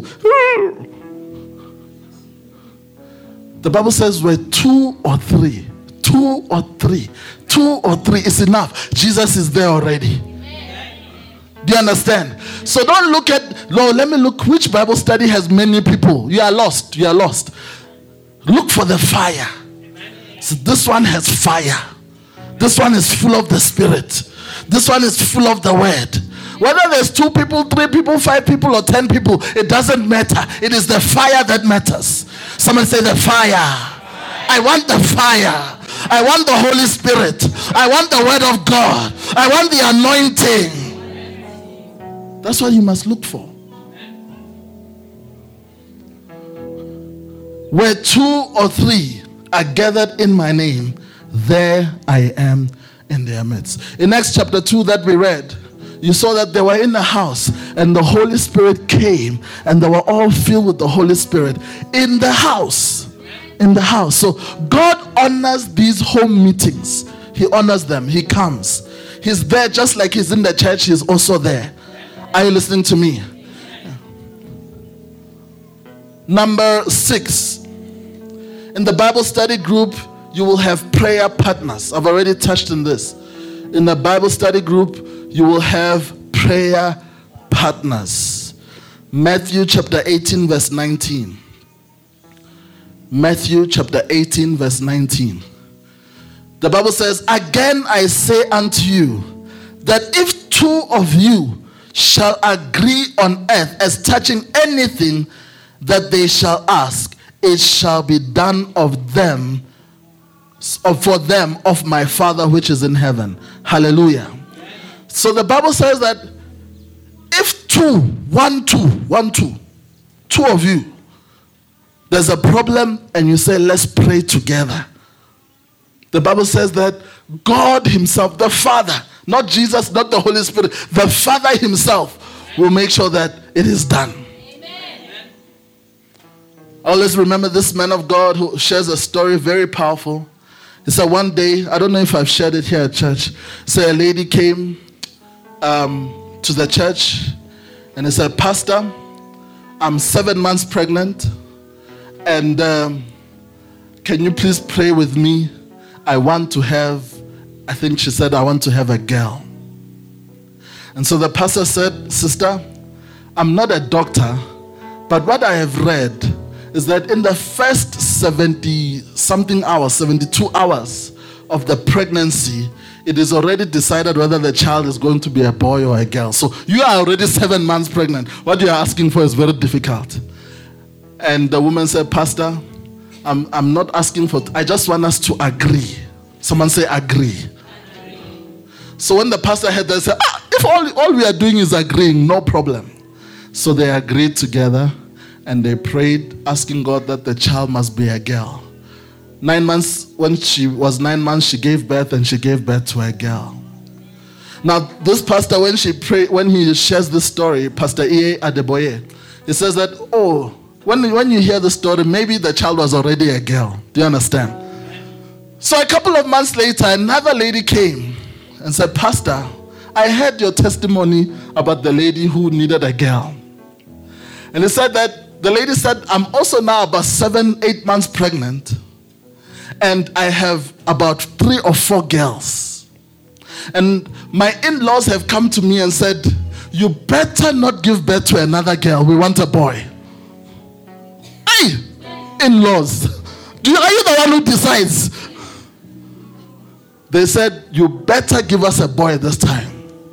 The Bible says where two or three, two or three, two or three is enough. Jesus is there already. Do you understand? So don't look at, Lord, let me look which Bible study has many people. You are lost. You are lost. Look for the fire. So this one has fire. This one is full of the Spirit. This one is full of the Word. Whether there's two people, three people, five people, or ten people, it doesn't matter. It is the fire that matters. Someone say the fire. I want the fire. I want the Holy Spirit. I want the Word of God. I want the anointing. That's what you must look for. Where two or three are gathered in my name, there I am in their midst. In Acts chapter two that we read, You saw that they were in the house and the Holy Spirit came and they were all filled with the Holy Spirit in the house. In the house. So God honors these home meetings. He honors them. He comes. He's there just like he's in the church. He's also there. Are you listening to me? Number six. In the Bible study group, you will have prayer partners. I've already touched on this. In the Bible study group, you will have prayer partners. Matthew chapter eighteen, verse nineteen. Matthew chapter eighteen, verse nineteen. The Bible says, again I say unto you, that if two of you shall agree on earth as touching anything that they shall ask, it shall be done of them, for them of my Father which is in heaven. Hallelujah. So the Bible says that if two, one, two, one, two, two of you, there's a problem and you say, let's pray together. The Bible says that God himself, the Father, not Jesus, not the Holy Spirit, the Father himself will make sure that it is done. Amen. Always remember this man of God who shares a story very powerful. He said one day, I don't know if I've shared it here at church, so a lady came um, to the church and he said, Pastor, I'm seven months pregnant and um, can you please pray with me? I want to have, I think she said, I want to have a girl. And so the pastor said, sister, I'm not a doctor, but what I have read is that in the first seventy something hours, seventy-two hours of the pregnancy, it is already decided whether the child is going to be a boy or a girl. So you are already seven months pregnant. What you are asking for is very difficult. And the woman said, Pastor, I'm, I'm not asking for, I just want us to agree. Someone say agree. agree. So when the pastor heard that, he said, ah, if all, all we are doing is agreeing, no problem. So they agreed together and they prayed, asking God that the child must be a girl. Nine months, when she was nine months, she gave birth and she gave birth to a girl. Now, this pastor, when she pray, when he shares this story, Pastor E A Adeboye, he says that, oh, When, when you hear the story, maybe the child was already a girl. Do you understand? So a couple of months later, another lady came and said, Pastor, I heard your testimony about the lady who needed a girl. And he said that, the lady said, I'm also now about seven, eight months pregnant. And I have about three or four girls. And my in-laws have come to me and said, you better not give birth to another girl. We want a boy. In-laws, do you, are you the one who decides? They said, you better give us a boy this time.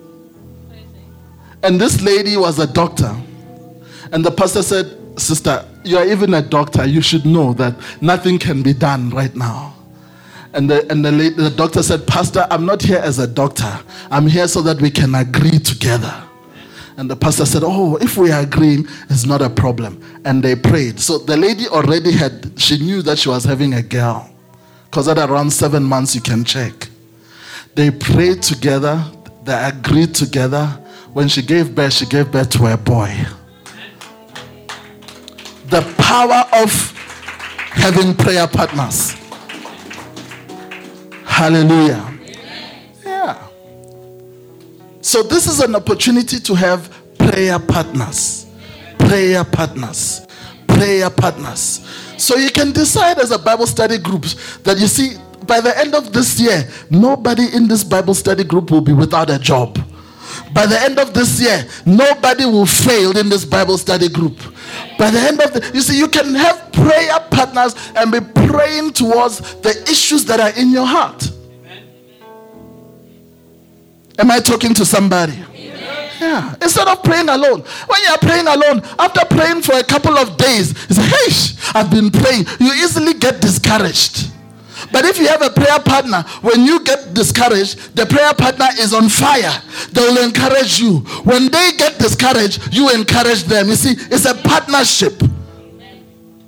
And this lady was a doctor. And the pastor said, sister, you are even a doctor. You should know that nothing can be done right now. And the, and the, lady, the doctor said, Pastor, I'm not here as a doctor. I'm here so that we can agree together. And the pastor said, oh, if we are agreeing, it's not a problem. And they prayed. So the lady already had, she knew that she was having a girl. Because at around seven months, you can check. They prayed together. They agreed together. When she gave birth, she gave birth to a boy. The power of having prayer partners. Hallelujah. Yeah. So this is an opportunity to have prayer partners. Prayer partners. Prayer partners. So you can decide as a Bible study group that you see, by the end of this year, nobody in this Bible study group will be without a job. By the end of this year, nobody will fail in this Bible study group. By the end of the, you see, you can have prayer partners and be praying towards the issues that are in your heart. Am I talking to somebody? Amen. Yeah. Instead of praying alone. When you are praying alone, after praying for a couple of days, you say, hey, I've been praying. You easily get discouraged. But if you have a prayer partner, when you get discouraged, the prayer partner is on fire. They will encourage you. When they get discouraged, you encourage them. You see, it's a partnership. Amen.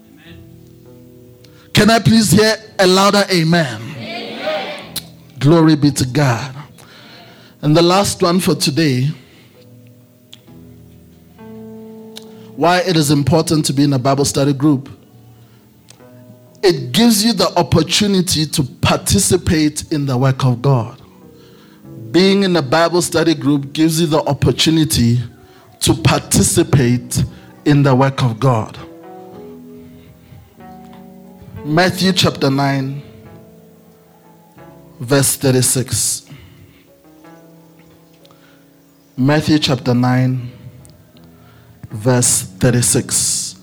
Can I please hear a louder amen? Amen. Glory be to God. And the last one for today why it is important to be in a Bible study group. It gives you the opportunity to participate in the work of God. Being in a Bible study group gives you the opportunity to participate in the work of God. Matthew chapter nine, verse thirty-six. Matthew chapter nine, verse thirty-six.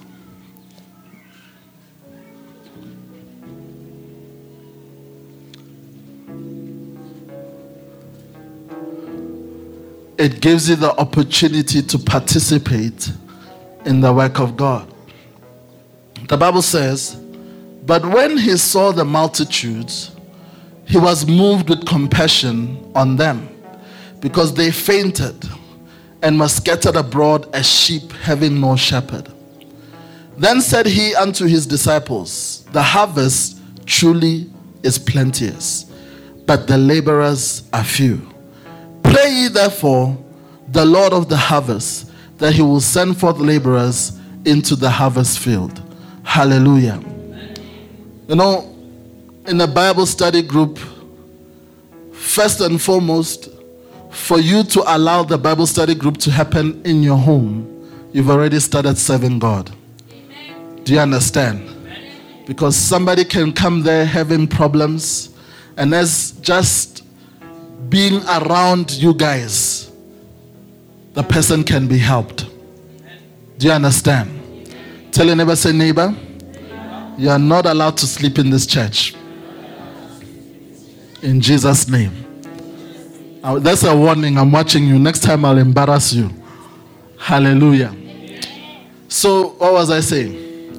It gives you the opportunity to participate in the work of God. The Bible says, "But when he saw the multitudes, he was moved with compassion on them, because they fainted and were scattered abroad as sheep having no shepherd. Then said he unto his disciples, The harvest truly is plenteous, but the laborers are few. Pray ye therefore the Lord of the harvest, that he will send forth laborers into the harvest field." Hallelujah. You know, in a Bible study group, first and foremost, for you to allow the Bible study group to happen in your home, you've already started serving God. Amen. Do you understand? Amen. Because somebody can come there having problems, and as just being around you guys, the person can be helped. Do you understand? Amen. Tell your neighbor, say, neighbor, you are not allowed to sleep in this church. In Jesus' name. Uh, that's a warning. I'm watching you. Next time I'll embarrass you. Hallelujah. So, what was I saying?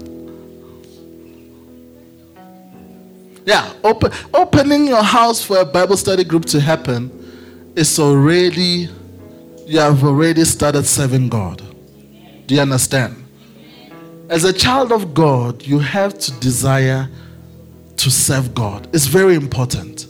Yeah, open, opening your house for a Bible study group to happen is already, you have already started serving God. Do you understand? As a child of God, you have to desire to serve God. It's very important.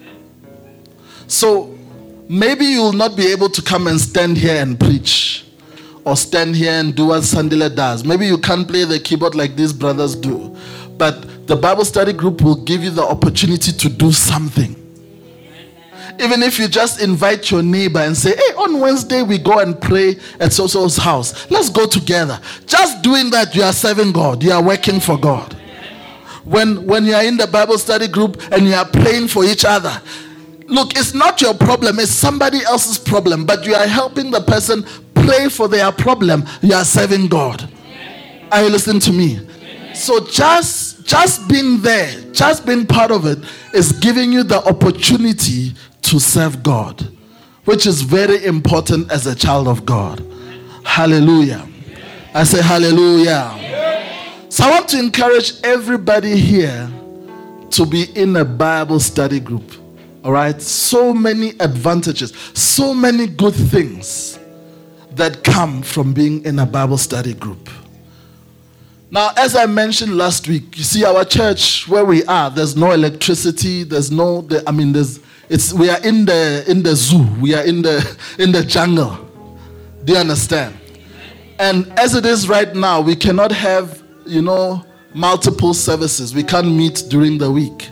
So, maybe you will not be able to come and stand here and preach, or stand here and do what Sandile does. Maybe you can't play the keyboard like these brothers do. But the Bible study group will give you the opportunity to do something. Even if you just invite your neighbor and say, hey, on Wednesday we go and pray at so-so's house. Let's go together. Just doing that, you are serving God. You are working for God. When, when you are in the Bible study group and you are praying for each other, look, it's not your problem, it's somebody else's problem, but you are helping the person pray for their problem. You are serving God. Are you listening to me? So just, just being there, just being part of it is giving you the opportunity to serve God, which is very important as a child of God. Hallelujah. I say hallelujah. So I want to encourage everybody here to be in a Bible study group. All right, so many advantages, so many good things that come from being in a Bible study group. Now, as I mentioned last week, you see our church where we are, there's no electricity, there's no, I mean, there's, it's, we are in the, in the zoo, we are in the, in the jungle. Do you understand? And as it is right now, we cannot have, you know, multiple services. We can't meet during the week.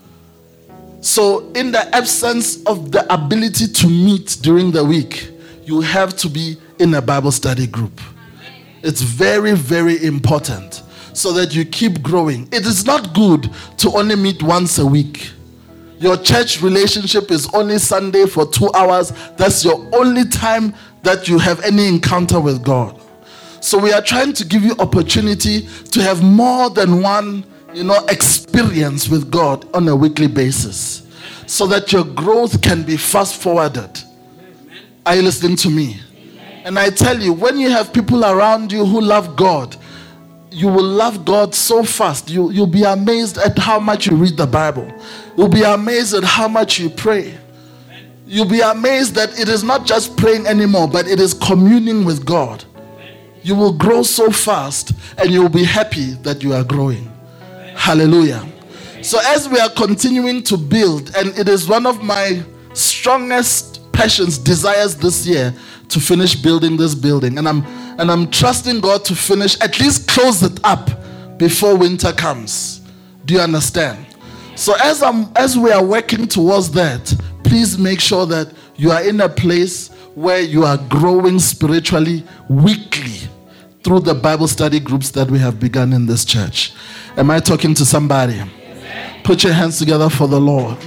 So in the absence of the ability to meet during the week, you have to be in a Bible study group. It's very, very important so that you keep growing. It is not good to only meet once a week. Your church relationship is only Sunday for two hours. That's your only time that you have any encounter with God. So we are trying to give you opportunity to have more than one, you know, experience with God on a weekly basis, so that your growth can be fast forwarded. Are you listening to me? And I tell you, when you have people around you who love God, you will love God so fast. You, you'll be amazed at how much you read the Bible. You'll be amazed at how much you pray. You'll be amazed that it is not just praying anymore, but it is communing with God. You will grow so fast, and you will be happy that you are growing. Hallelujah. So as we are continuing to build, and it is one of my strongest passions, desires this year, to finish building this building. And I'm And I'm trusting God to finish, at least close it up before winter comes. Do you understand? So as I'm as we are working towards that, please make sure that you are in a place where you are growing spiritually weekly through the Bible study groups that we have begun in this church. Am I talking to somebody? Amen. Put your hands together for the Lord.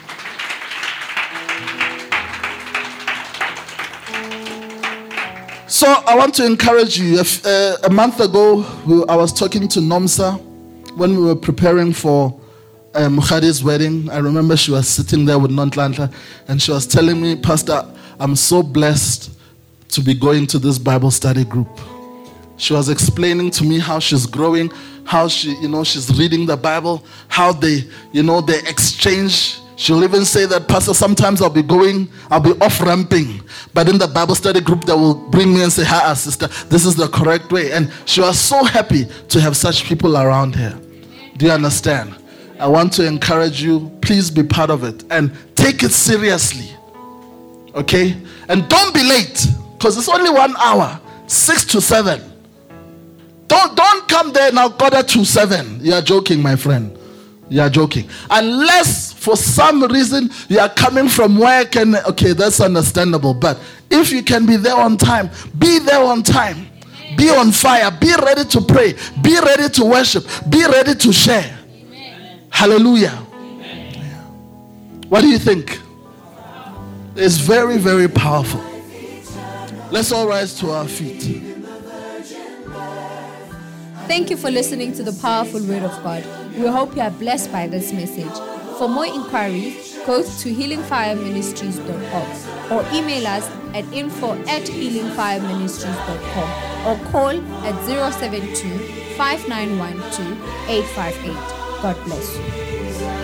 So I want to encourage you. If, uh, a month ago, we, I was talking to Nomsa when we were preparing for uh, Mukhadi's wedding. I remember she was sitting there with Nontlantla and she was telling me, Pastor, I'm so blessed to be going to this Bible study group. She was explaining to me how she's growing, how she, you know, she's reading the Bible, how they, you know, they exchange. She'll even say that, Pastor, sometimes I'll be going, I'll be off-ramping. But in the Bible study group, they will bring me and say, hi, sister, this is the correct way. And she was so happy to have such people around her. Do you understand? I want to encourage you, please be part of it and take it seriously. Okay? And don't be late, because it's only one hour, six to seven. Don't, don't come there now, quarter to seven. You are joking, my friend. You are joking. Unless for some reason you are coming from work and, okay, that's understandable. But if you can be there on time, be there on time. Be on fire. Be ready to pray. Be ready to worship. Be ready to share. Amen. Hallelujah. Amen. What do you think? It's very, very powerful. Let's all rise to our feet. Thank you for listening to the powerful word of God. We hope you are blessed by this message. For more inquiries, go to healing fire ministries dot org or email us at info at healing fire ministries dot com or call at zero seven two, five nine one two, eight five eight. God bless you.